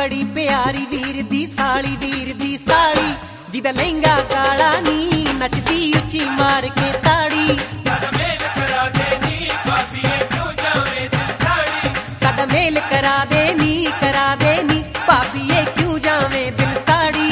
बड़ी प्यारी वीर दी साली जिदा लहंगा काला नी नचदी उची मार के ताड़ी। साडा मेल करा दे नी भाभीए क्यों जावे दिल साड़ी। साडा मेल करा दे नी भाभीए क्यों जावे दिल साड़ी।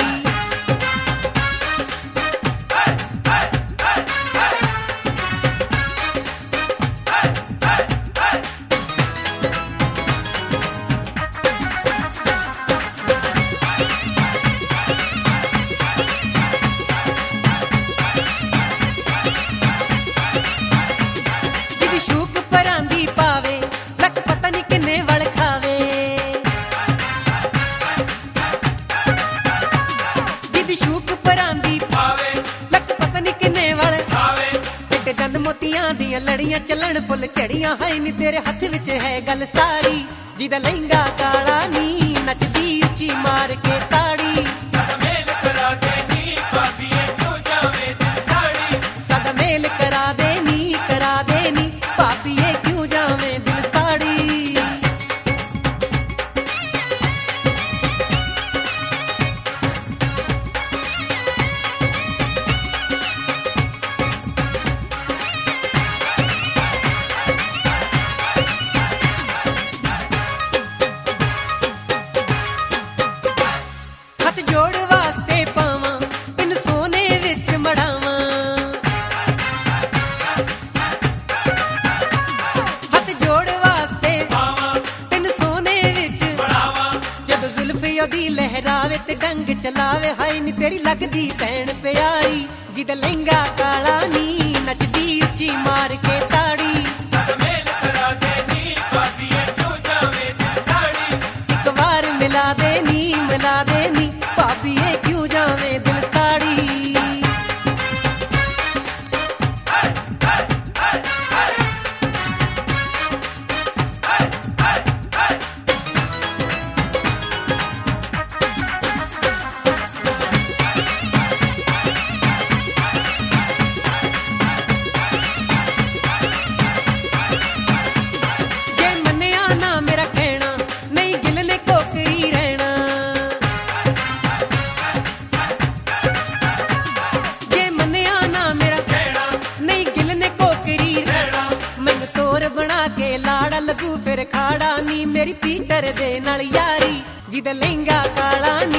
मोतियां दियां लड़ियां चलन फुल चढ़ियां है नी तेरे हथ विच है गल सारी। जिदा लहंगा काला नी नचदी उची मार के ताड़ी। साडा मेल करा दे नी भाभीए क्यों जावे दिल साड़ी। साडा मेल करा दे नी भाभीए क्यों जावे दिल साड़ी। लहरावे ते डंग चलावे हाय नी तेरी लगदी भैन प्यारी। जिदा लहंगा काला नी नचदी उची मार के ताड़ी। साडा मेल करा दे नी भाभीए क्यों जावे दिल साड़ी। एक बार मिला दे नी भाभीए क्यों जावे दिल साड़ी। लगू फिर खाड़ा नी मेरी पीटर दे नाल यारी। जिदा लहंगा काला